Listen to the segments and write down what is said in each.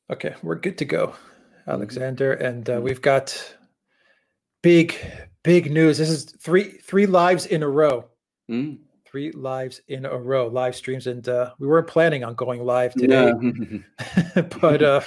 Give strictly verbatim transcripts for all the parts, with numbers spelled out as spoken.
Okay, we're good to go, Alexander, and uh, we've got big, big news. This is three three lives in a row. Mm. Three lives in a row, live streams, and uh, we weren't planning on going live today, No. but uh,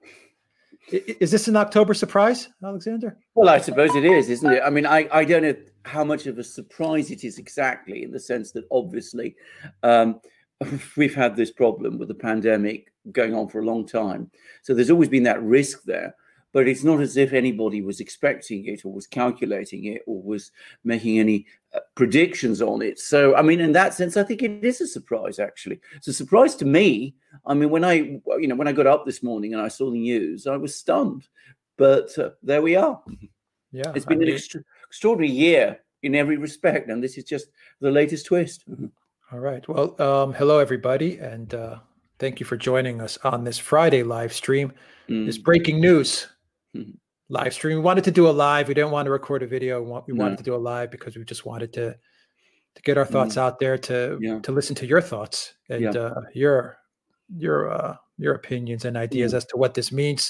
is this an October surprise, Alexander? Well, I suppose it is, isn't it? I mean, I, I don't know how much of a surprise it is exactly, in the sense that obviously um, we've had this problem with the pandemic going on for a long time. So there's always been that risk there. But it's not as if anybody was expecting it or was calculating it or was making any uh, predictions on it. So, I mean, in that sense, I think it is a surprise, actually. It's a surprise to me. I mean, when I, you know, when I got up this morning and I saw the news, I was stunned. But uh, there we are. Yeah, it's been I an mean, extra, extraordinary year in every respect. And this is just the latest twist. All right. Well, um, hello, everybody. And uh, thank you for joining us on this Friday live stream. Mm. This breaking news. Mm. Live stream. We wanted to do a live. We didn't want to record a video. We, want, we No. wanted to do a live because we just wanted to to get our thoughts Mm. out there, to Yeah. to listen to your thoughts and Yeah. uh, your your uh, your opinions and ideas Yeah. as to what this means.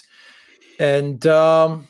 And um,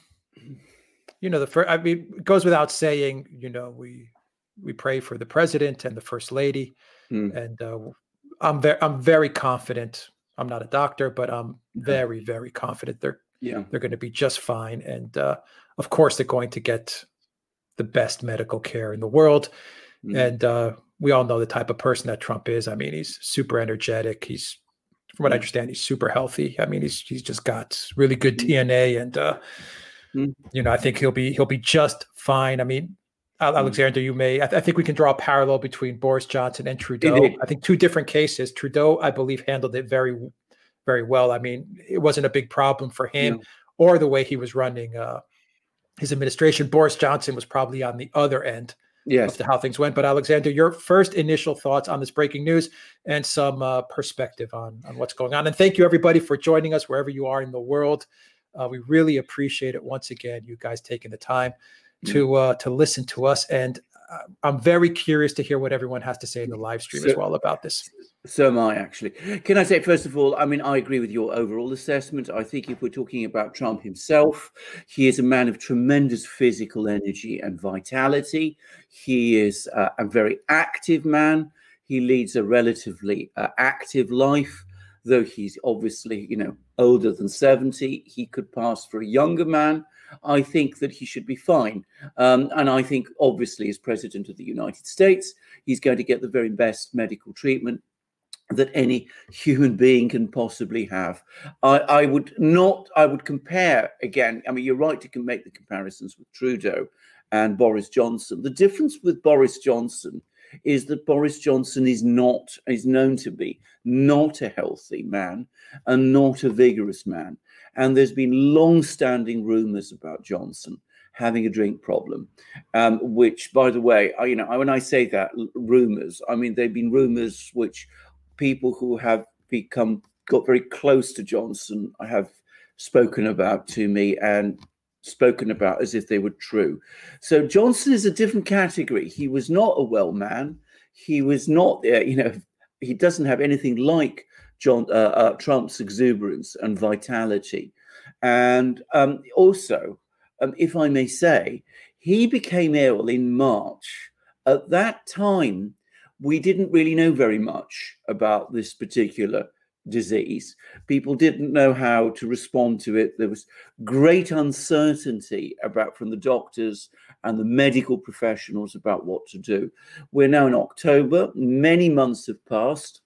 you know, the first. I mean, it goes without saying. You know, we we pray for the president and the first lady, Mm. and uh, I'm very I'm very confident. I'm not a doctor, but I'm very very confident they're. Yeah. They're going to be just fine. And uh, of course, they're going to get the best medical care in the world. Mm. And uh, we all know the type of person that Trump is. I mean, he's super energetic. He's, from what I Mm. understand, he's super healthy. I mean, he's he's just got really good D N A. And, uh, Mm. you know, I think he'll be he'll be just fine. I mean, Al- Alexander, you may, I, th- I think we can draw a parallel between Boris Johnson and Trudeau. Indeed. I think two different cases. Trudeau, I believe, handled it very very well. I mean, it wasn't a big problem for him Yeah. or the way he was running uh, his administration. Boris Johnson was probably on the other end Yes. of to how things went. But Alexander, your first initial thoughts on this breaking news and some uh, perspective on, on what's going on. And thank you, everybody, for joining us wherever you are in the world. Uh, we really appreciate it. Once again, you guys taking the time to uh, to listen to us. And uh, I'm very curious to hear what everyone has to say in the live stream So- as well about this. So am I, actually. Can I say, first of all, I mean, I agree with your overall assessment. I think if we're talking about Trump himself, he is a man of tremendous physical energy and vitality. He is uh, a very active man. He leads a relatively uh, active life, though he's obviously, you know, older than seventy. He could pass for a younger man. I think that he should be fine. Um, and I think, obviously, as president of the United States, he's going to get the very best medical treatment that any human being can possibly have. I, I would not, I would compare, again, I mean, you're right to make the comparisons with Trudeau and Boris Johnson. The difference with Boris Johnson is that Boris Johnson is not, is known to be not a healthy man and not a vigorous man. And there's been long-standing rumors about Johnson having a drink problem, um, which, by the way, I, you know, when I say that, rumors, I mean, they've been rumors which people who have become got very close to Johnson have spoken about to me and spoken about as if they were true. So Johnson is a different category. He was not a well man. He was not, uh, you know, he doesn't have anything like John uh, uh, Trump's exuberance and vitality. And um, also, um, if I may say, he became ill in March. At that time, we didn't really know very much about this particular disease. People didn't know how to respond to it. There was great uncertainty about from the doctors and the medical professionals about what to do. We're now in October. Many months have passed.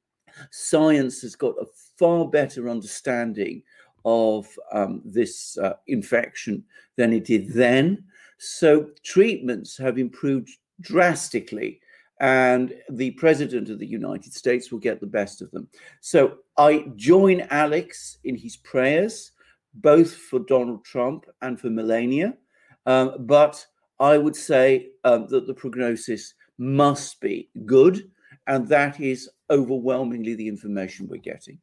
Science has got a far better understanding of um, this uh, infection than it did then. So treatments have improved drastically. And the president of the United States will get the best of them. So I join Alex in his prayers, both for Donald Trump and for Melania. Um, but I would say um, that the prognosis must be good. And that is overwhelmingly the information we're getting.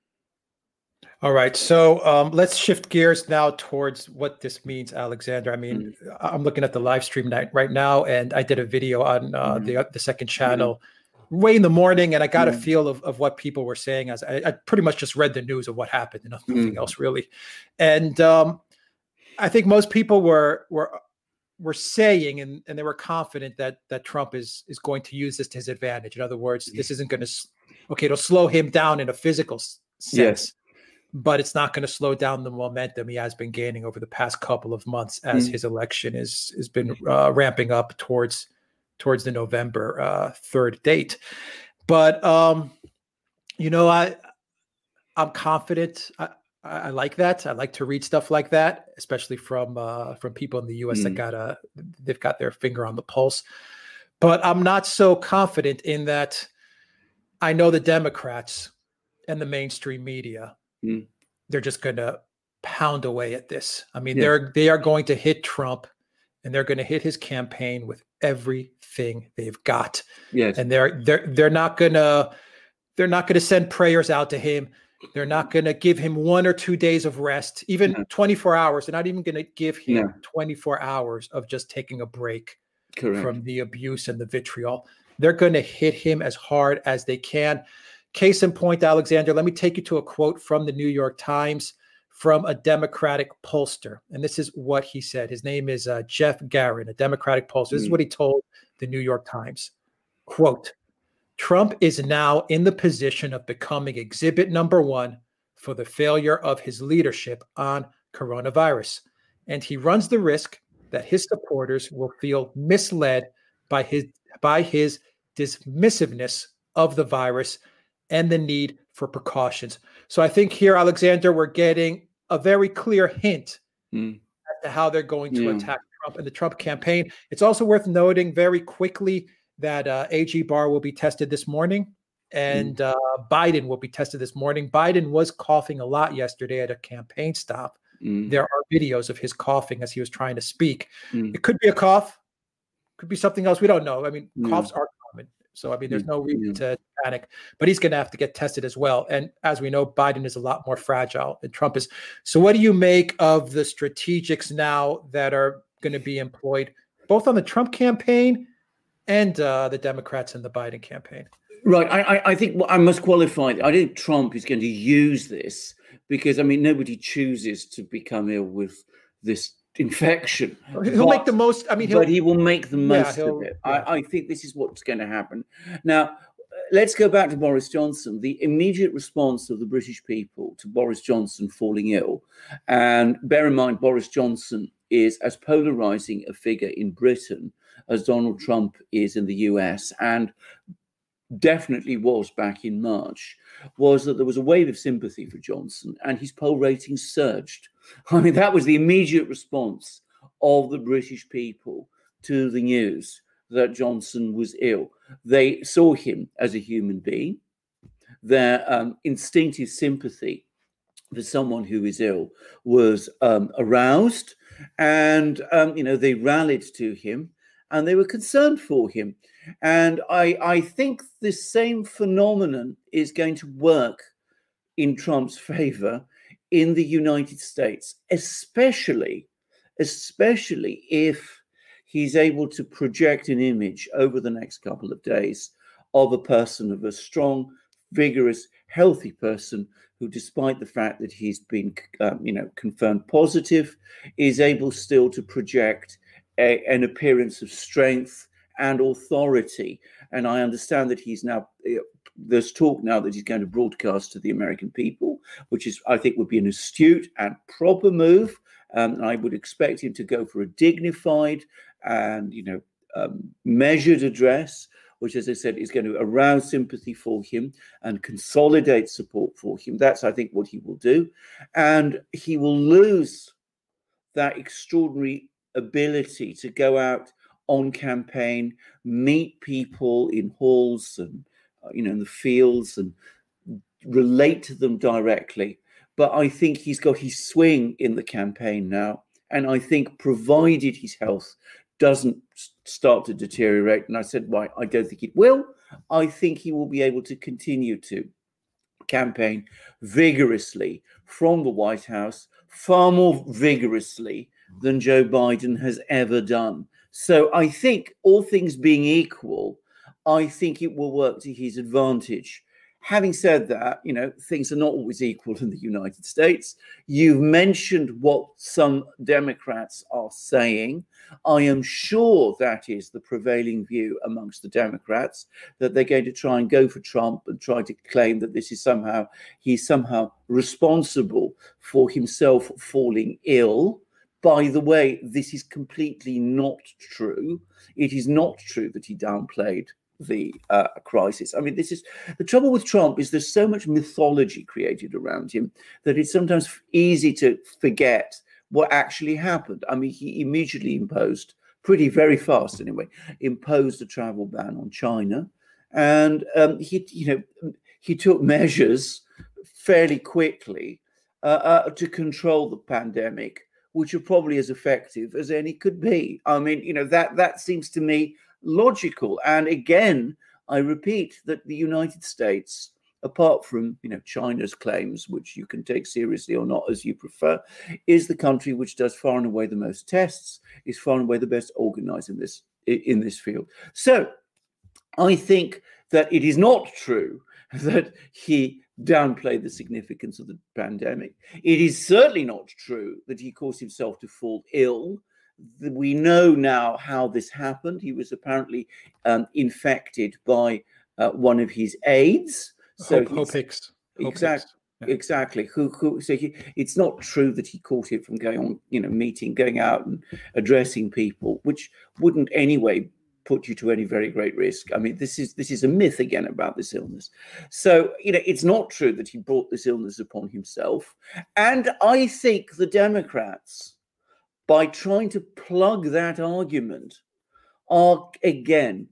All right, so um, let's shift gears now towards what this means, Alexander. I mean, mm. I'm looking at the live stream right now, and I did a video on uh, mm. the the second channel way in the morning, and I got Yeah. a feel of, of what people were saying. As I, I pretty much just read the news of what happened, and nothing Mm. else really. And um, I think most people were were were saying, and, and they were confident that that Trump is is going to use this to his advantage. In other words, this isn't going to, okay, it'll slow him down in a physical s- sense, Yes. but it's not going to slow down the momentum he has been gaining over the past couple of months as Mm. his election is has been uh, ramping up towards towards the November uh, third date. But um, you know, I I'm confident. I, I I like that. I like to read stuff like that, especially from uh, from people in the U S that Mm. got a they've got their finger on the pulse. But I'm not so confident in that. I know the Democrats and the mainstream media, Mm. they're just going to pound away at this. I mean, Yeah. they're they are going to hit Trump, and they're going to hit his campaign with everything they've got. Yes. And they're they're they're not gonna they're not gonna send prayers out to him. They're not gonna give him one or two days of rest, even No. twenty-four hours. They're not even gonna give him No. twenty-four hours of just taking a break Correct. from the abuse and the vitriol. They're going to hit him as hard as they can. Case in point, Alexander, let me take you to a quote from the New York Times from a Democratic pollster. And this is what he said. His name is uh, Jeff Garin, a Democratic pollster. This is Mm. what he told the New York Times. Quote, Trump is now in the position of becoming exhibit number one for the failure of his leadership on coronavirus. And he runs the risk that his supporters will feel misled by his by his dismissiveness of the virus and the need for precautions. So I think here, Alexander, we're getting a very clear hint Mm. as to how they're going to Yeah. attack Trump and the Trump campaign. It's also worth noting very quickly that uh, A G Barr will be tested this morning, and uh, Biden will be tested this morning. Biden was coughing a lot yesterday at a campaign stop. Mm. There are videos of his coughing as he was trying to speak. Mm. It could be a cough, could be something else. We don't know. I mean, Yeah. coughs are common. So, I mean, there's Mm. no reason Yeah. to panic, but he's going to have to get tested as well. And as we know, Biden is a lot more fragile than Trump is. So what do you make of the strategics now that are going to be employed both on the Trump campaign and uh, the Democrats and the Biden campaign? Right. I, I, I think I must qualify. I think Trump is going to use this because, I mean, nobody chooses to become ill with this infection. He'll but, make the most. I mean, he'll, but he will make the Yeah, most he'll- of it. yeah. I, I think this is what's going to happen. Now, let's go back to Boris Johnson. The immediate response of the British people to Boris Johnson falling ill, and bear in mind, Boris Johnson is as polarizing a figure in Britain as Donald Trump is in the U S, and definitely was back in March, was that there was a wave of sympathy for Johnson and his poll ratings surged. I mean, that was the immediate response of the British people to the news that Johnson was ill. They saw him as a human being. Their um, instinctive sympathy for someone who is ill was um, aroused, and um, you know, they rallied to him and they were concerned for him. And I, I think this same phenomenon is going to work in Trump's favor in the United States, especially, especially if he's able to project an image over the next couple of days of a person, of a strong, vigorous, healthy person who, despite the fact that he's been, um, you know, confirmed positive, is able still to project a, an appearance of strength and authority. And I understand that he's now, there's talk now that he's going to broadcast to the American people, which is, I think, would be an astute and proper move. Um, I would expect him to go for a dignified and, you know, um, measured address, which, as I said, is going to arouse sympathy for him and consolidate support for him. That's, I think, what he will do. And he will lose that extraordinary ability to go out on campaign, meet people in halls and, uh, you know, in the fields and relate to them directly. But I think he's got his swing in the campaign now. And I think, provided his health doesn't start to deteriorate, and I said, why, I don't think it will, I think he will be able to continue to campaign vigorously from the White House, far more vigorously than Joe Biden has ever done. So I think, all things being equal, I think it will work to his advantage. Having said that, you know, things are not always equal in the United States. You've mentioned what some Democrats are saying. I am sure that is the prevailing view amongst the Democrats, that they're going to try and go for Trump and try to claim that this is somehow, he's somehow responsible for himself falling ill. By the way, this is completely not true. It is not true that he downplayed the uh, crisis. I mean, this is the trouble with Trump, is there's so much mythology created around him that it's sometimes easy to forget what actually happened. I mean, he immediately imposed, pretty very fast anyway, imposed a travel ban on China, and um, he, you know, he took measures fairly quickly uh, uh, to control the pandemic, which are probably as effective as any could be. I mean, you know, that that seems to me logical. And again, I repeat that the United States, apart from, you know, China's claims, which you can take seriously or not as you prefer, is the country which does far and away the most tests, is far and away the best organized in this in this field. So I think that it is not true that he downplayed the significance of the pandemic. It is certainly not true that he caused himself to fall ill. We know now how this happened. He was apparently um, infected by uh, one of his aides. So Hope, Hope Hicks. Hope exactly, Hicks. Yeah. exactly. Who, who? So he, it's not true that he caught it from going on, you know, meeting, going out and addressing people, which wouldn't anyway put you to any very great risk. I mean, this is this is a myth again about this illness. So, you know, it's not true that he brought this illness upon himself. And I think the Democrats, by trying to plug that argument, are again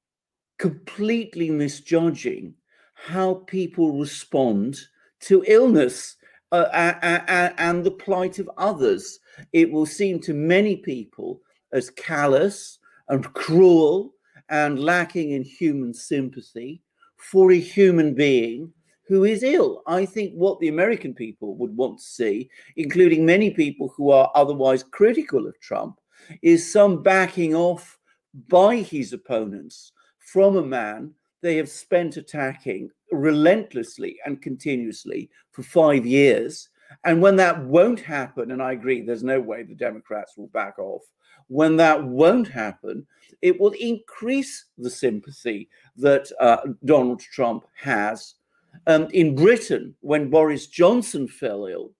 completely misjudging how people respond to illness uh, and, and the plight of others. It will seem to many people as callous and cruel and lacking in human sympathy for a human being who is ill. I think what the American people would want to see, including many people who are otherwise critical of Trump, is some backing off by his opponents from a man they have spent attacking relentlessly and continuously for five years. And when that won't happen, and I agree, there's no way the Democrats will back off, when that won't happen, it will increase the sympathy that uh, Donald Trump has. Um, in Britain, when Boris Johnson fell ill,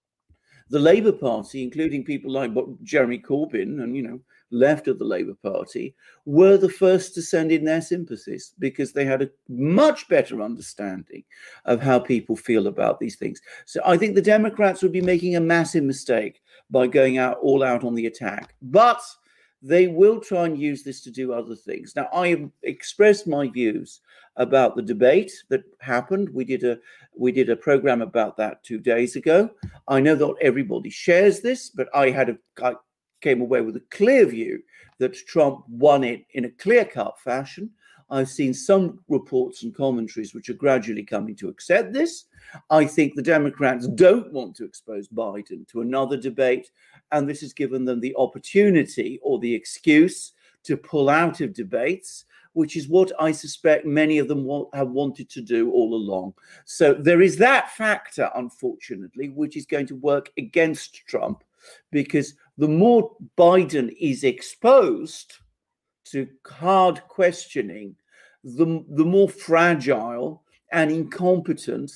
the Labour Party, including people like Jeremy Corbyn and, you know, left of the Labour Party, were the first to send in their sympathies because they had a much better understanding of how people feel about these things. So I think the Democrats would be making a massive mistake by going out all out on the attack. But they will try and use this to do other things. Now, I have expressed my views about the debate that happened. We did a we did a program about that two days ago. I know not everybody shares this, but I had a I came away with a clear view that Trump won it in a clear-cut fashion. I've seen some reports and commentaries which are gradually coming to accept this. I think the Democrats don't want to expose Biden to another debate, and this has given them the opportunity or the excuse to pull out of debates, which is what I suspect many of them want, have wanted to do all along. So there is that factor, unfortunately, which is going to work against Trump, because the more Biden is exposed to hard questioning, the, the more fragile and incompetent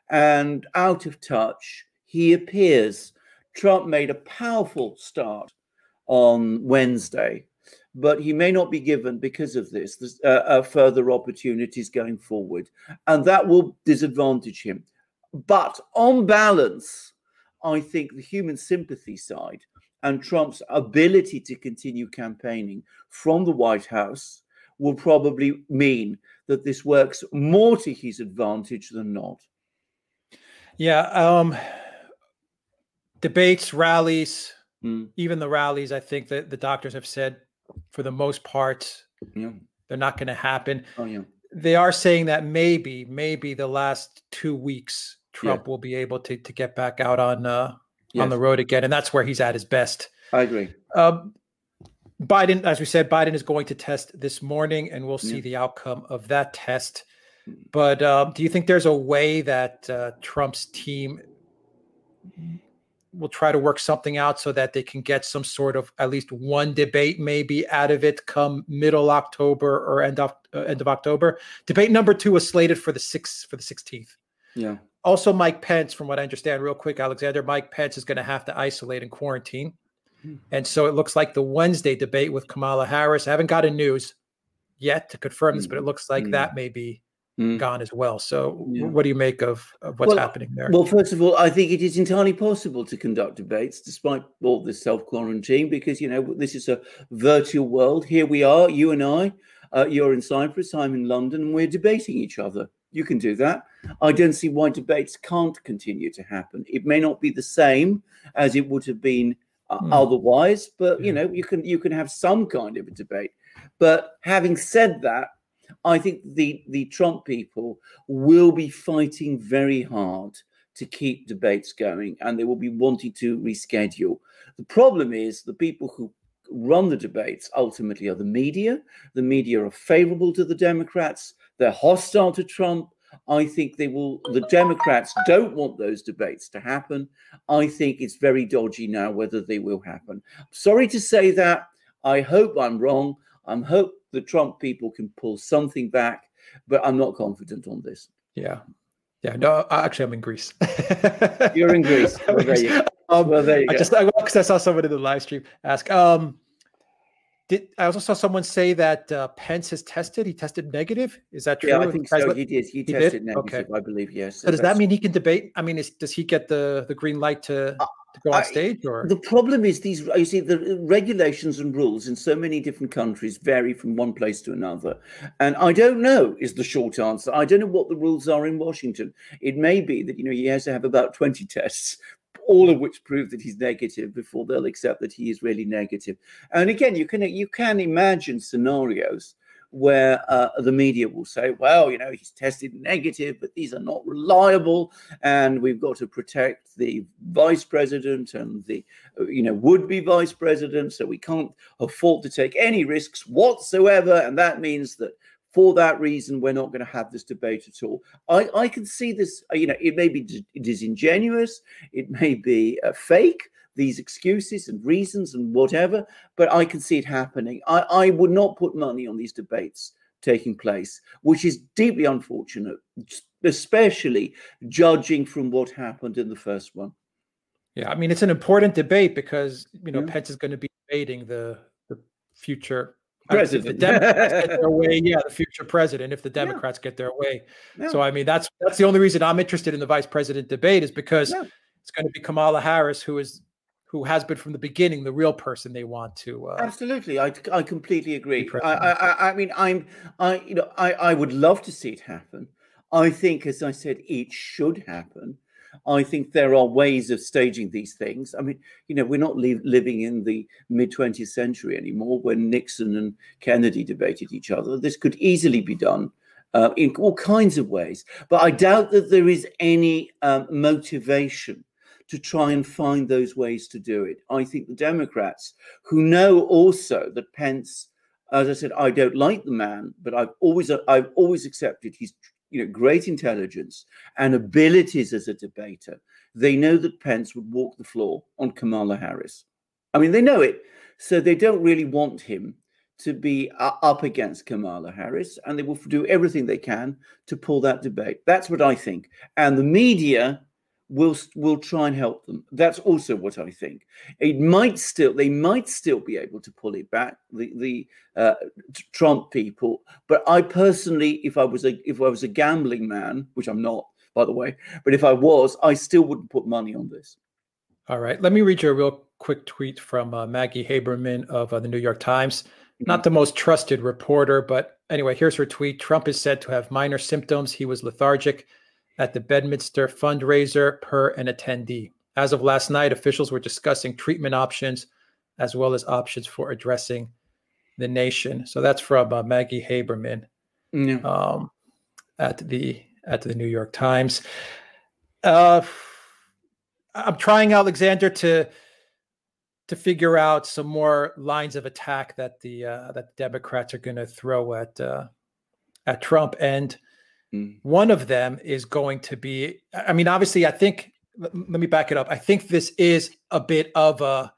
and out of touch he appears. Trump made a powerful start on Wednesday, but he may not be given, because of this, uh, uh, further opportunities going forward, and that will disadvantage him. But on balance, I think the human sympathy side and Trump's ability to continue campaigning from the White House will probably mean that this works more to his advantage than not. Yeah. Um, debates, rallies, mm. even the rallies, I think that the doctors have said, for the most part, yeah. they're not going to happen. Oh, yeah. They are saying that maybe, maybe the last two weeks, Trump yeah. will be able to to get back out on uh, yes. on the road again, and that's where he's at his best. I agree. Um, Biden, as we said, Biden is going to test this morning, and we'll see Yeah. the outcome of that test. But um, do you think there's a way that uh, Trump's team will try to work something out so that they can get some sort of at least one debate maybe out of it come middle October or end of uh, end of October? Debate number two was slated for the sixth for the sixteenth. Yeah. Also, Mike Pence, from what I understand, real quick, Alexander, Mike Pence is going to have to isolate and quarantine. And so it looks like the Wednesday debate with Kamala Harris, I haven't gotten news yet to confirm this, but it looks like Mm. that may be Mm. gone as well. So Yeah. what do you make of, of what's Well, happening there? Well, first of all, I think it is entirely possible to conduct debates despite all this self-quarantine because, you know, this is a virtual world. Here we are, you and I. Uh, you're in Cyprus, I'm in London, and we're debating each other. You can do that. I don't see why debates can't continue to happen. It may not be the same as it would have been uh, Hmm. otherwise, but, you Yeah. know, you can you can have some kind of a debate. But having said that, I think the, the Trump people will be fighting very hard to keep debates going, and they will be wanting to reschedule. The problem is the people who run the debates ultimately are the media. The media are favorable to the Democrats. They're hostile to Trump. I think they will. The Democrats don't want those debates to happen. I think it's very dodgy now whether they will happen. Sorry to say that. I hope I'm wrong. I hope the Trump people can pull something back, but I'm not confident on this. Yeah. Yeah. No, actually, I'm in Greece. You're in Greece. Well, there you go. Um, Well, there you I go. just, I, because I saw someone in the live stream ask, um, did I also saw someone say that uh, Pence has tested? He tested negative. Is that true? Yeah, I think Guys, so. let- He did. He, he did? tested negative, Okay. I believe. Yes. So does that That's- mean he can debate? I mean, is, does he get the, the green light to, to go on I- stage? Or The problem is these, you see, the regulations and rules in so many different countries vary from one place to another. And I don't know is the short answer. I don't know what the rules are in Washington. It may be that, you know, he has to have about twenty tests, all of which prove that he's negative before they'll accept that he is really negative. And again, you can, you can imagine scenarios where uh, the media will say, well, you know, he's tested negative, but these are not reliable, and we've got to protect the vice president and the, you know, would-be vice president, so we can't afford to take any risks whatsoever, and that means that for that reason, we're not going to have this debate at all. I, I can see this, you know, it may be disingenuous, it may be uh, fake, these excuses and reasons and whatever, but I can see it happening. I, I would not put money on these debates taking place, which is deeply unfortunate, especially judging from what happened in the first one. yeah, I mean, it's an important debate because, you know, Yeah. Pence is going to be debating the, the future President. If the Democrats get their way, yeah, the future president, if the Democrats yeah. get their way. Yeah. So, I mean, that's that's the only reason I'm interested in the vice president debate is because yeah. it's going to be Kamala Harris, who is who has been from the beginning the real person they want to. Uh, Absolutely, I, I completely agree. I, I I mean, I'm I you know I I would love to see it happen. I think, as I said, it should happen. I think there are ways of staging these things. I mean, you know, we're not li- living in the mid twentieth century anymore when Nixon and Kennedy debated each other. This could easily be done uh, in all kinds of ways. But I doubt that there is any um, motivation to try and find those ways to do it. I think the Democrats, who know also that Pence, as I said, I don't like the man, but I've always I've always accepted he's you know, great intelligence and abilities as a debater. They know that Pence would walk the floor on Kamala Harris. I mean, they know it. So they don't really want him to be uh, up against Kamala Harris, and they will do everything they can to pull that debate. That's what I think. And the media will will try and help them. That's also what I think. It might still, they might still be able to pull it back, the the uh, Trump people. But I personally, if I was a if I was a gambling man, which I'm not, by the way, but if I was, I still wouldn't put money on this. All right, let me read you a real quick tweet from uh, Maggie Haberman of uh, the New York Times. Mm-hmm. Not the most trusted reporter, but anyway, here's her tweet. Trump is said to have minor symptoms. He was lethargic at the Bedminster fundraiser per an attendee. As of last night, officials were discussing treatment options as well as options for addressing the nation. So that's from uh, Maggie Haberman yeah. um, at the at the New York Times. Uh, I'm trying, Alexander, to to figure out some more lines of attack that the uh, that the Democrats are going to throw at uh, at Trump, and mm. one of them is going to be. I mean, obviously, I think. Let me back it up. I think this is a bit of a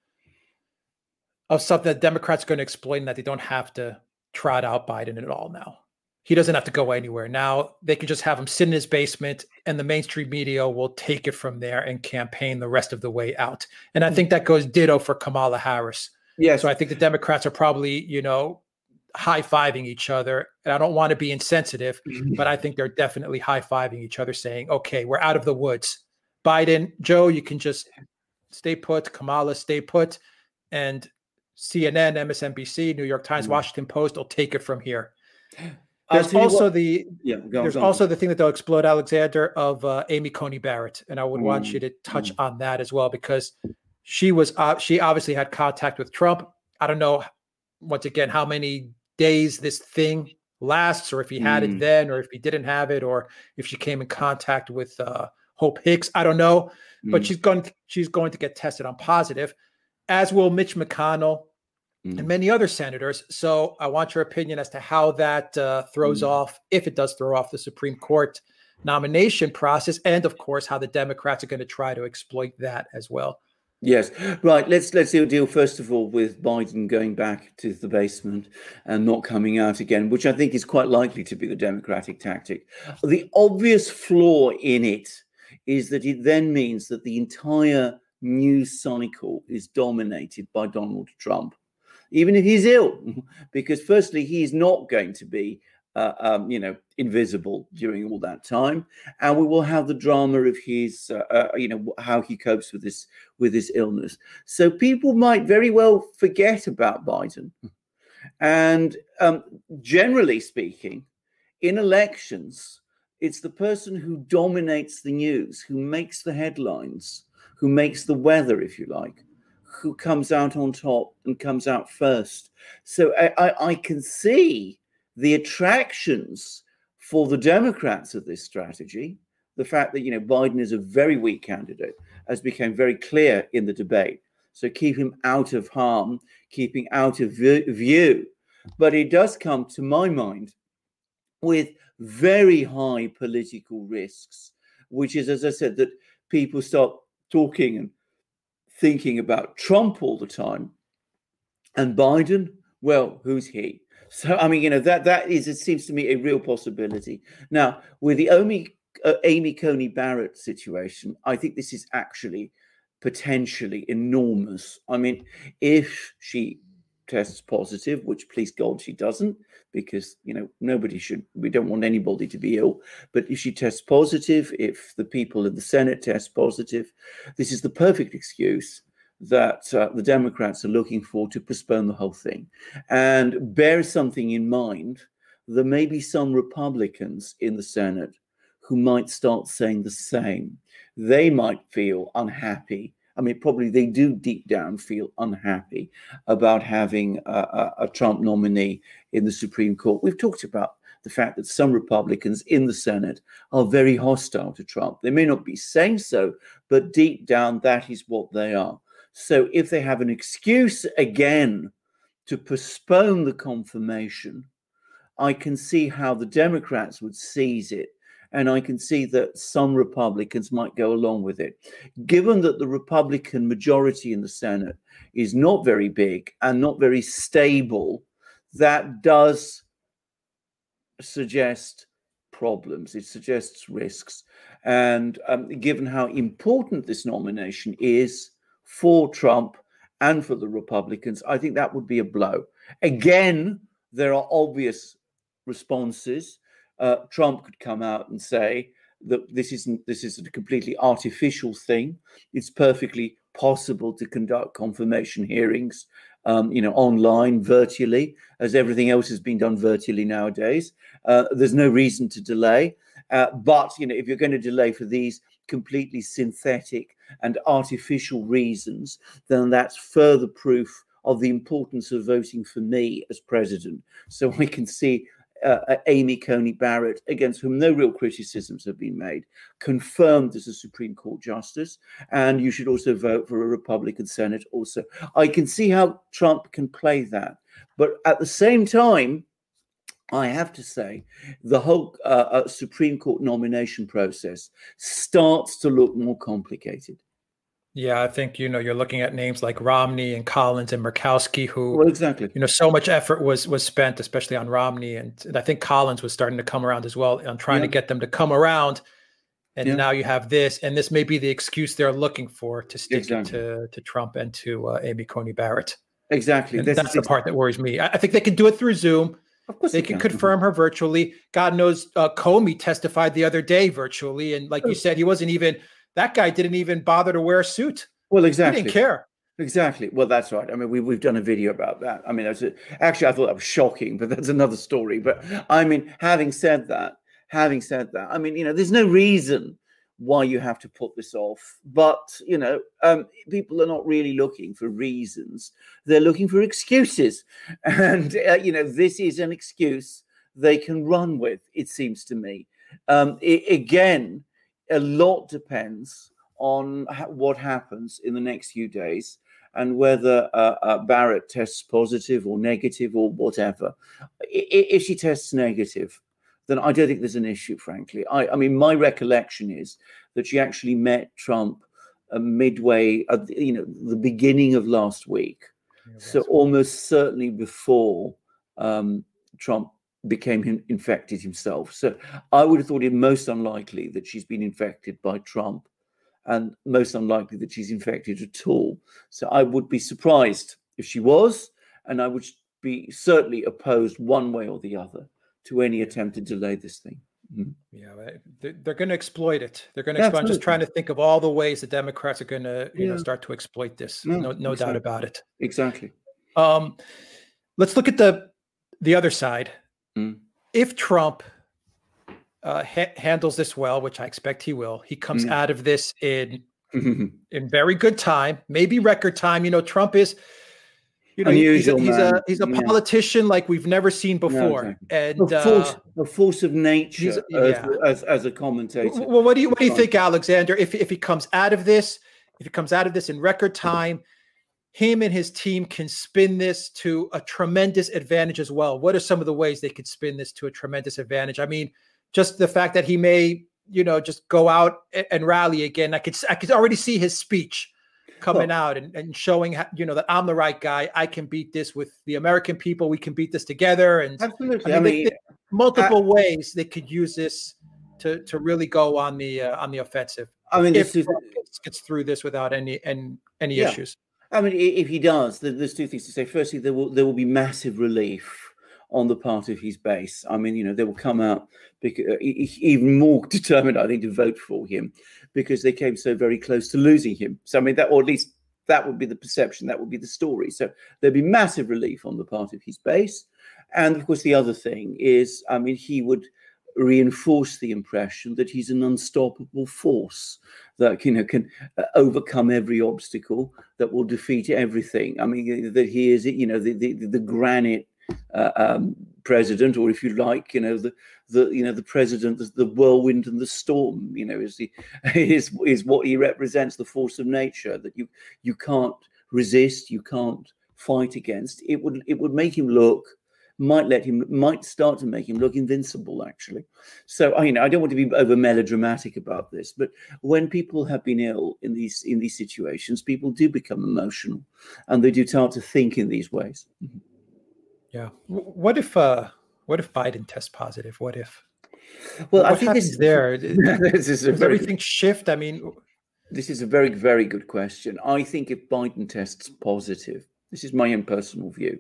of something that Democrats are going to exploit, and that they don't have to trot out Biden at all now. He doesn't have to go anywhere. Now they can just have him sit in his basement, and the mainstream media will take it from there and campaign the rest of the way out. And I think that goes ditto for Kamala Harris. Yes. So I think the Democrats are probably, you know, high-fiving each other. And I don't want to be insensitive, but I think they're definitely high-fiving each other, saying, okay, we're out of the woods. Biden, Joe, you can just stay put. Kamala, stay put. And C N N, M S N B C, New York Times, mm. Washington Post will take it from here. There's also what, the yeah, go, there's go also on. the thing that they'll explode, Alexander, of uh, Amy Coney Barrett, and I would mm. want you to touch mm. on that as well, because she was uh, she obviously had contact with Trump. I don't know, once again, how many days this thing lasts, or if he had mm. it then, or if he didn't have it, or if she came in contact with uh, Hope Hicks. I don't know, mm. but she's going to, she's going to get tested on positive, as will Mitch McConnell and many other senators. So I want your opinion as to how that uh, throws mm. off, if it does throw off the Supreme Court nomination process, and of course, how the Democrats are going to try to exploit that as well. Yes, right. Let's let's deal first of all with Biden going back to the basement and not coming out again, which I think is quite likely to be the Democratic tactic. The obvious flaw in it is that it then means that the entire news cycle is dominated by Donald Trump, even if he's ill, because firstly, he's not going to be, uh, um, you know, invisible during all that time. And we will have the drama of his, uh, uh, you know, how he copes with this, with his illness. So people might very well forget about Biden. And um, generally speaking, in elections, it's the person who dominates the news, who makes the headlines, who makes the weather, if you like, who comes out on top and comes out first. So I, I, I can see the attractions for the Democrats of this strategy. The fact that, you know, Biden is a very weak candidate has become very clear in the debate. So keep him out of harm, keeping out of view. But it does come, to my mind, with very high political risks, which is, as I said, that people start talking and thinking about Trump all the time, and Biden, well, who's he? So, I mean, you know, that that is, it seems to me, a real possibility. Now, with the Amy, uh, Amy Coney Barrett situation, I think this is actually potentially enormous. I mean, if she tests positive, which please God she doesn't, because, you know, nobody should, we don't want anybody to be ill. But if she tests positive, if the people in the Senate test positive, this is the perfect excuse that uh, the Democrats are looking for to postpone the whole thing. And bear something in mind, there may be some Republicans in the Senate who might start saying the same. They might feel unhappy. I mean, probably they do deep down feel unhappy about having a, a, a Trump nominee in the Supreme Court. We've talked about the fact that some Republicans in the Senate are very hostile to Trump. They may not be saying so, but deep down, that is what they are. So if they have an excuse again to postpone the confirmation, I can see how the Democrats would seize it. And I can see that some Republicans might go along with it. Given that the Republican majority in the Senate is not very big and not very stable, that does suggest problems. It suggests risks. And um, given how important this nomination is for Trump and for the Republicans, I think that would be a blow. Again, there are obvious responses. Uh, Trump could come out and say that this isn't this is a completely artificial thing. It's perfectly possible to conduct confirmation hearings, um, you know, online, virtually, as everything else has been done virtually nowadays. Uh, there's no reason to delay. Uh, but, you know, if you're going to delay for these completely synthetic and artificial reasons, then that's further proof of the importance of voting for me as president. So I can see uh, Amy Coney Barrett, against whom no real criticisms have been made, confirmed as a Supreme Court justice. And you should also vote for a Republican Senate also. I can see how Trump can play that. But at the same time, I have to say, the whole uh, uh, Supreme Court nomination process starts to look more complicated. Yeah, I think, you know, you're looking at names like Romney and Collins and Murkowski, who, well, exactly, you know, so much effort was was spent, especially on Romney. And, and I think Collins was starting to come around as well on trying yeah. to get them to come around. And yeah. now you have this, and this may be the excuse they're looking for to stick exactly. it to, to Trump and to uh, Amy Coney Barrett. Exactly. That's, that's the part that worries me. I, I think they can do it through Zoom. Of course they, they can, can confirm her virtually. God knows uh, Comey testified the other day virtually. And like you said, he wasn't even, that guy didn't even bother to wear a suit. Well, exactly. He didn't care. Exactly. Well, that's right. I mean, we, we've done a video about that. I mean, that's a, actually, I thought that was shocking, but that's another story. But I mean, having said that, having said that, I mean, you know, there's no reason why you have to put this off. But, you know, um, people are not really looking for reasons. They're looking for excuses. And, uh, you know, this is an excuse they can run with, it seems to me. Um, it, again, a lot depends on ha- what happens in the next few days and whether uh, uh, Barrett tests positive or negative or whatever. I- if she tests negative, then I don't think there's an issue, frankly. I, I mean, my recollection is that she actually met Trump uh, midway, at the, you know, the beginning of last week. Yeah, so almost certainly before um, Trump became him, infected himself. So I would have thought it most unlikely that she's been infected by Trump, and most unlikely that she's infected at all. So I would be surprised if she was, and I would be certainly opposed one way or the other to any attempt to delay this thing. Mm-hmm. Yeah, they're, they're going to exploit it. They're going to exploit. I'm just trying to think of all the ways the Democrats are going to, you yeah. know, start to exploit this. No, no, no exactly. doubt about it. Exactly. Um, let's look at the the other side. Mm. If Trump uh, ha- handles this well, which I expect he will, he comes mm. out of this in in very good time, maybe record time. You know, Trump is, you know, Unusual, he's, a, he's a he's a yeah. politician like we've never seen before, no, exactly. and a force, uh, a force of nature yeah. as, as as a commentator. Well, what do you what do you think, Alexander? If if he comes out of this, if he comes out of this in record time, him and his team can spin this to a tremendous advantage as well. What are some of the ways they could spin this to a tremendous advantage? I mean, just the fact that he may, you know, just go out and rally again. I could I could already see his speech coming well, out and, and showing, how, you know, that I'm the right guy. I can beat this with the American people. We can beat this together. And absolutely, I mean, I mean they, they, multiple uh, ways they could use this to to really go on the uh, on the offensive. I mean, if this is, gets, gets through this without any and any yeah. issues. I mean, if he does, there's two things to say. Firstly, there will there will be massive relief on the part of his base. I mean, you know, they will come out because, even more determined, I think, to vote for him because they came so very close to losing him. So, I mean, that, or at least that would be the perception, that would be the story. So there'd be massive relief on the part of his base. And of course, the other thing is, I mean, he would reinforce the impression that he's an unstoppable force that, you know, can uh, overcome every obstacle, that will defeat everything. I mean, that he is, you know, the the, the granite uh, um, president, or if you like, you know, the the you know the president, the, the whirlwind and the storm. You know, is the is is what he represents, the force of nature that you you can't resist, you can't fight against. It would it would make him look. might let him, might start to make him look invincible, actually. So, I you know, I don't want to be over melodramatic about this, but when people have been ill in these in these situations, people do become emotional, and they do start to think in these ways. Yeah. What if uh, what if Biden tests positive? What if? Well, what I think happens this, there. this is a Does very everything good, shift? I mean, this is a very very good question. I think if Biden tests positive, this is my own personal view,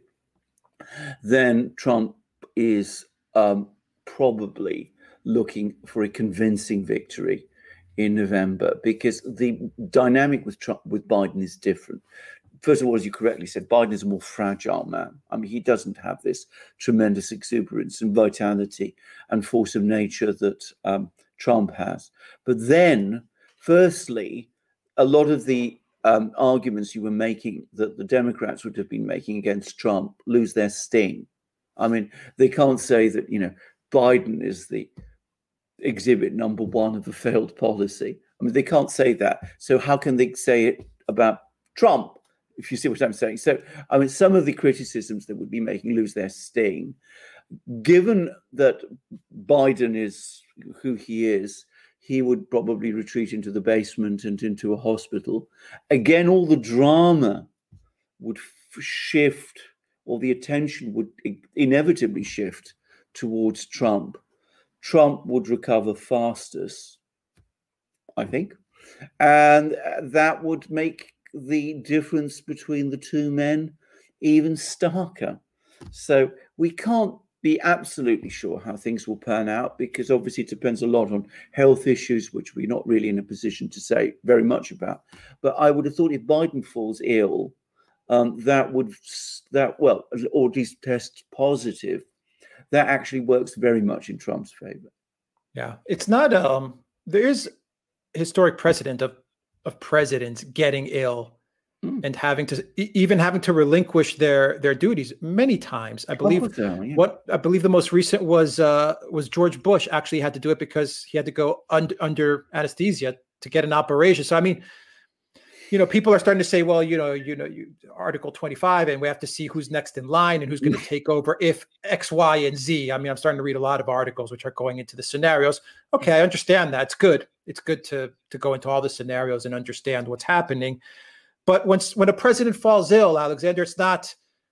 then Trump is um, probably looking for a convincing victory in November, because the dynamic with Trump, with Biden is different. First of all, as you correctly said, Biden is a more fragile man. I mean, he doesn't have this tremendous exuberance and vitality and force of nature that um, Trump has. But then, firstly, a lot of the Um, arguments you were making that the Democrats would have been making against Trump lose their sting. I mean, they can't say that, you know, Biden is the exhibit number one of a failed policy. I mean, they can't say that. So how can they say it about Trump, if you see what I'm saying? So, I mean, some of the criticisms that would be making lose their sting, given that Biden is who he is, he would probably retreat into the basement and into a hospital. Again, all the drama would f- shift, or the attention would inevitably shift towards Trump. Trump would recover fastest, I think, and that would make the difference between the two men even starker. So we can't be absolutely sure how things will pan out, because obviously it depends a lot on health issues, which we're not really in a position to say very much about. But I would have thought if Biden falls ill, um, that would, that well, or at least test positive, that actually works very much in Trump's favor. Yeah, it's not, um, there is historic precedent of, of presidents getting ill mm. and having to, even having to relinquish their, their duties many times. I believe oh, so, yeah. what, I believe the most recent was, uh, was George Bush actually had to do it because he had to go un- under anesthesia to get an operation. So, I mean, you know, people are starting to say, well, you know, you know, you, Article twenty-five, and we have to see who's next in line and who's going to take over if X, Y, and Z. I mean, I'm starting to read a lot of articles which are going into the scenarios. Okay, I understand that. It's good. It's good to to go into all the scenarios and understand what's happening. But when when a president falls ill, Alexander, it's not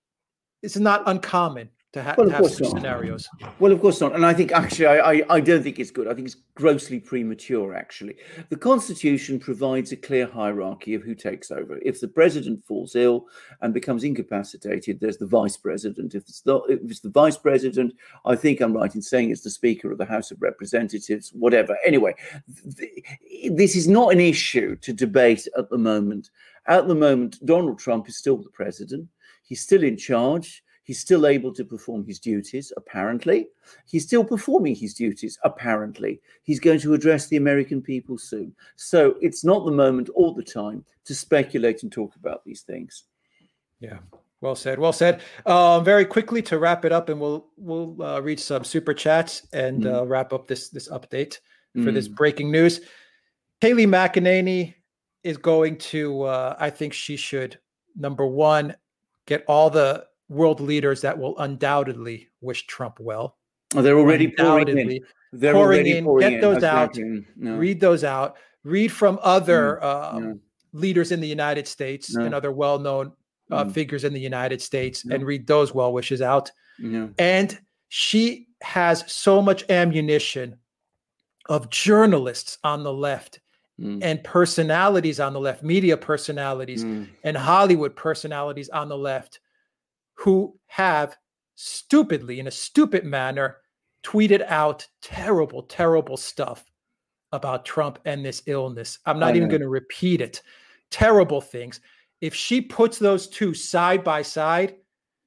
it's not uncommon to, ha- well, to have some scenarios. Well, of course not. And I think actually, I, I, I don't think it's good. I think it's grossly premature, actually. The Constitution provides a clear hierarchy of who takes over. If the president falls ill and becomes incapacitated, there's the vice president. If it's the, if it's the vice president, I think I'm right in saying it's the Speaker of the House of Representatives, whatever. Anyway, th- this is not an issue to debate at the moment. At the moment, Donald Trump is still the president. He's still in charge. He's still able to perform his duties, apparently. He's still performing his duties, apparently. He's going to address the American people soon. So it's not the moment all the time to speculate and talk about these things. Yeah, well said, well said. Um, very quickly to wrap it up, and we'll we'll uh, read some super chats and mm. uh, wrap up this, this update for mm. this breaking news. Kayleigh McEnany is going to, uh, I think she should, number one, get all the world leaders that will undoubtedly wish Trump well. Oh, they're already pouring in. They're pouring already in. Pouring get in. those out. No. Read those out. Read from other mm. um, yeah. leaders in the United States no. and other well-known uh, mm. figures in the United States, no. and read those well wishes out. No. And she has so much ammunition of journalists on the left mm. and personalities on the left, media personalities mm. and Hollywood personalities on the left, who have stupidly, in a stupid manner, tweeted out terrible, terrible stuff about Trump and this illness. I'm not even going to repeat it. Terrible things. If she puts those two side by side,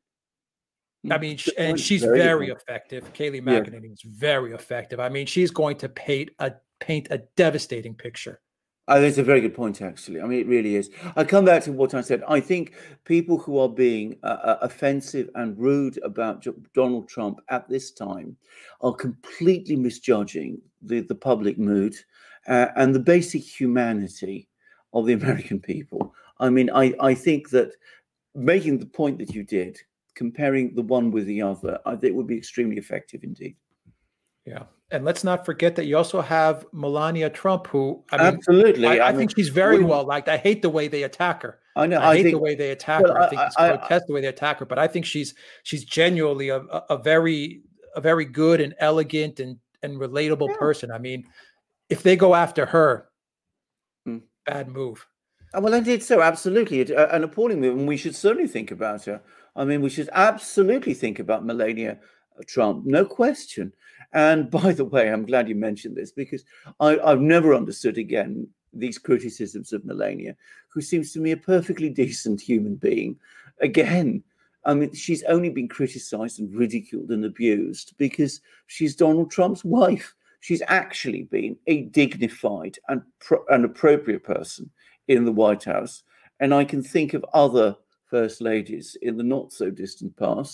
I mean, and she's very, very effective. Kayleigh McEnany yeah. is very effective. I mean, she's going to paint a paint a devastating picture. I think it's a very good point, actually. I mean, it really is. I come back to what I said. I think people who are being uh, offensive and rude about Donald Trump at this time are completely misjudging the, the public mood uh, and the basic humanity of the American people. I mean, I, I think that making the point that you did, comparing the one with the other, I think would be extremely effective indeed. Yeah. And let's not forget that you also have Melania Trump, who I mean, absolutely, I, I, I mean, think she's very we, well liked. I hate the way they attack her. I know. I, I hate think, the way they attack well, her. I think I, it's I, grotesque the way they attack her. But I think she's she's genuinely a, a, a very a very good and elegant and and relatable yeah. person. I mean, if they go after her, hmm. bad move. Well, indeed, so absolutely, an appalling move, and we should certainly think about her. I mean, we should absolutely think about Melania Trump, no question. And by the way, I'm glad you mentioned this, because I, I've never understood again these criticisms of Melania, who seems to me a perfectly decent human being. Again, I mean, she's only been criticized and ridiculed and abused because she's Donald Trump's wife. She's actually been a dignified and pro- an appropriate person in the White House. And I can think of other first ladies in the not so distant past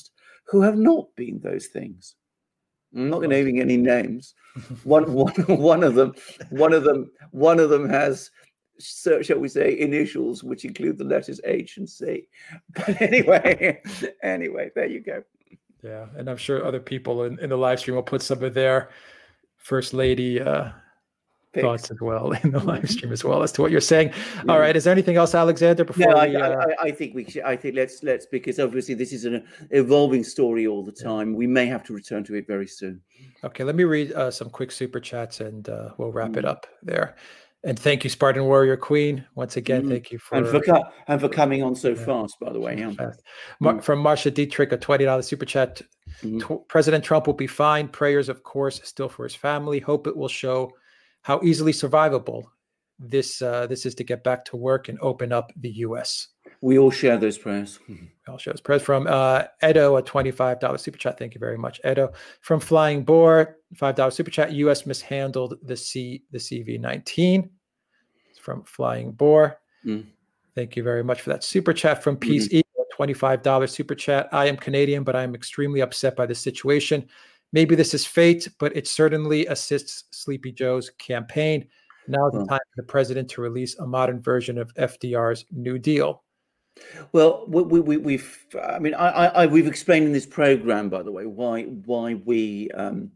who have not been those things. I'm not naming any names. One, one, one of them, one of them, one of them has, so shall we say, initials which include the letters H and C. But anyway, anyway, there you go. Yeah, and I'm sure other people in, in the live stream will put some of their First Lady uh, thoughts as well in the live stream as well as to what you're saying. Yeah. All right, is there anything else, Alexander? Before no, we, I, uh... I, I think we should. I think let's let's because obviously this is an evolving story all the time. Yeah. We may have to return to it very soon. Okay, let me read uh, some quick super chats and uh, we'll wrap mm. it up there. And thank you, Spartan Warrior Queen. Once again, mm. thank you for and for co- and for coming on so yeah. fast. By the way, yeah. Mar- mm. From Marsha Dietrich, a twenty dollars super chat. Mm. T- President Trump will be fine. Prayers, of course, still for his family. Hope it will show how easily survivable this uh, this is to get back to work and open up the U S. We all share those prayers. All share those prayers. From uh, Edo, a twenty-five dollars super chat. Thank you very much, Edo. From Flying Boar, five dollars super chat. U S mishandled the C the C V nineteen. It's from Flying Boar. Mm. Thank you very much for that super chat. From Peace mm-hmm. Eagle, twenty-five dollars super chat. I am Canadian, but I am extremely upset by the situation. Maybe this is fate, but it certainly assists Sleepy Joe's campaign. Now is the time for the president to release a modern version of F D R's New Deal. Well, we, we, we've, I mean, I, I, we've explained in this program, by the way, why why we um,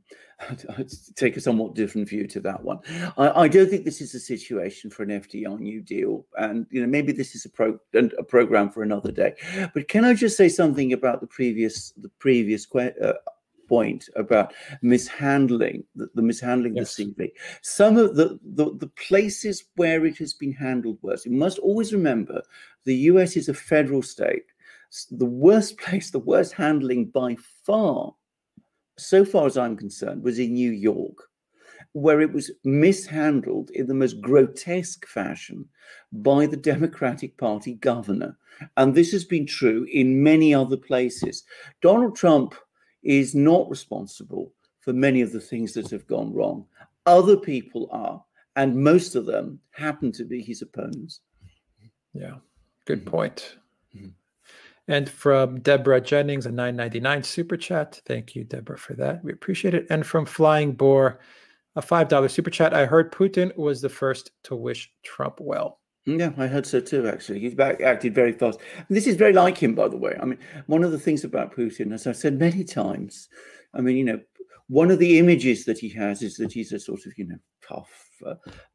take a somewhat different view to that one. I, I don't think this is a situation for an F D R New Deal, and you know, maybe this is a pro a program for another day. But can I just say something about the previous the previous question? Uh, point about mishandling the, the mishandling yes. the C V. Some of the, the the places where it has been handled worse. You must always remember the U S is a federal state. The worst place, the worst handling by far, so far as I'm concerned, was in New York, where it was mishandled in the most grotesque fashion by the Democratic Party governor. And this has been true in many other places. Donald Trump is not responsible for many of the things that have gone wrong. Other people are, and most of them happen to be his opponents. Yeah, good point. Mm-hmm. And from Deborah Jennings, a nine ninety-nine super chat. Thank you, Deborah, for that. We appreciate it. And from Flying Boar, a five dollars super chat. I heard Putin was the first to wish Trump well. Yeah, I heard so too, actually. He's back, acted very fast. And this is very like him, by the way. I mean, one of the things about Putin, as I've said many times, I mean, you know, one of the images that he has is that he's a sort of, you know, tough, uh,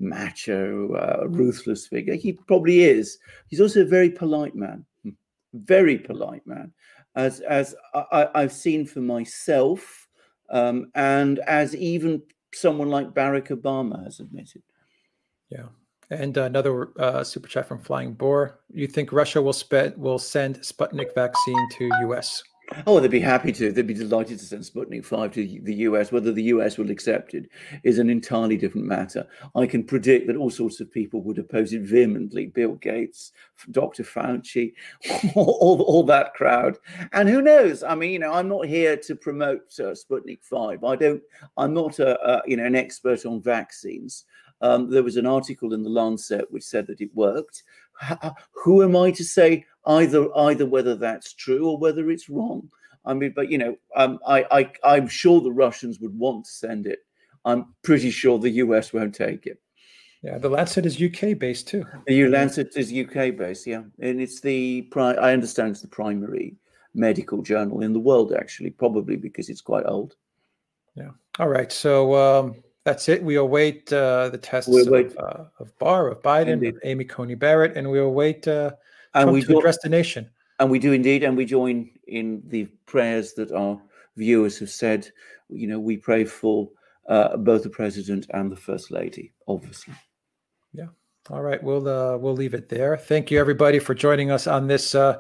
macho, uh, ruthless figure. He probably is. He's also a very polite man, very polite man, as as I, I've seen for myself, um, and as even someone like Barack Obama has admitted. Yeah. And another uh, super chat from Flying Boar. You think Russia will spend will send Sputnik vaccine to U S? Oh, they'd be happy to. They'd be delighted to send Sputnik five to the U S. Whether the U S will accept it is an entirely different matter. I can predict that all sorts of people would oppose it vehemently. Bill Gates, Doctor Fauci, all, all that crowd. And who knows? I mean, you know, I'm not here to promote uh, Sputnik five. I don't. I'm not a, a you know an expert on vaccines. Um, there was an article in the Lancet which said that it worked. How, who am I to say either either whether that's true or whether it's wrong? I mean, but you know, um, I, I I'm sure the Russians would want to send it. I'm pretty sure the U S won't take it. Yeah, the Lancet is U K based too. The U Lancet is U K based, yeah, and it's the pri- I understand it's the primary medical journal in the world, actually, probably because it's quite old. Yeah. All right. So. Um... That's it. We await uh, the tests we'll of, uh, of Barr, of Biden, indeed. Of Amy Coney Barrett, and we await uh, Trump we to do, address the nation. And we do indeed, and we join in the prayers that our viewers have said. You know, we pray for uh, both the president and the first lady, obviously. Yeah. All right. We'll uh, we'll leave it there. Thank you, everybody, for joining us on this uh,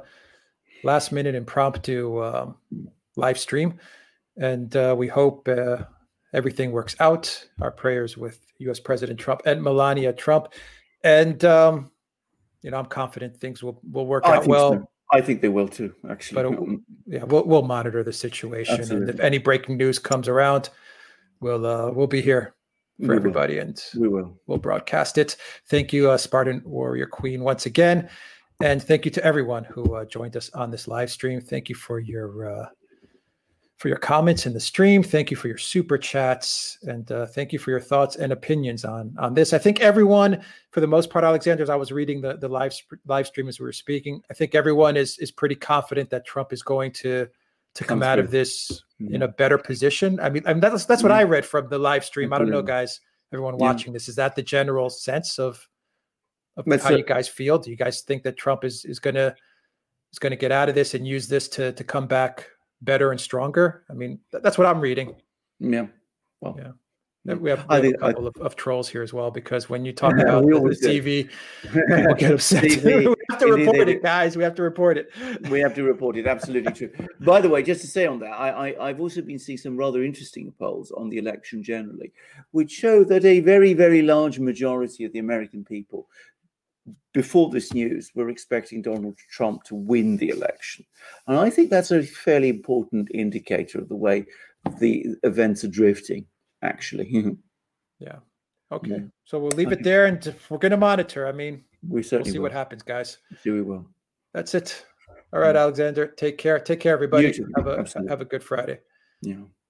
last minute impromptu um, live stream, and uh, we hope. Uh, Everything works out. Our prayers with U S President Trump and Melania Trump. And, um, you know, I'm confident things will, will work I out well. So. I think they will too, actually. But uh, yeah, we'll, we'll monitor the situation. Absolutely. And if any breaking news comes around, we'll uh, we'll be here for we everybody. Will. And we will. We'll broadcast it. Thank you, uh, Spartan Warrior Queen, once again. And thank you to everyone who uh, joined us on this live stream. Thank you for your uh, for your comments in the stream. Thank you for your super chats, and uh, thank you for your thoughts and opinions on on this. I think everyone, for the most part, Alexander, as I was reading the the live live stream as we were speaking, I think everyone is is pretty confident that Trump is going to to come, come out of this yeah. in a better position. I mean, I mean that's that's what yeah. I read from the live stream. I don't know, guys. Everyone watching yeah. this, is that the general sense of of that's how it. you guys feel? Do you guys think that Trump is is gonna is gonna get out of this and use this to to come back better and stronger? I mean, th- that's what I'm reading. Yeah. Well, yeah. yeah. We have, we have think, a couple I, of, of trolls here as well, because when you talk about the, the T V, people get upset. T V, we have to report indeed, it, guys. We have to report it. We have to report it. Absolutely true. By the way, just to say on that, I, I, I've also been seeing some rather interesting polls on the election generally, which show that a very, very large majority of the American people before this news were expecting Donald Trump to win the election. And I think that's a fairly important indicator of the way the events are drifting, actually. Yeah. Okay. Yeah. So we'll leave it there, and we're going to monitor. I mean, we certainly we'll see will. what happens, guys. We will. That's it. All right, Alexander. Take care. Take care, everybody. You too. Have a Absolutely. have a good Friday. Yeah.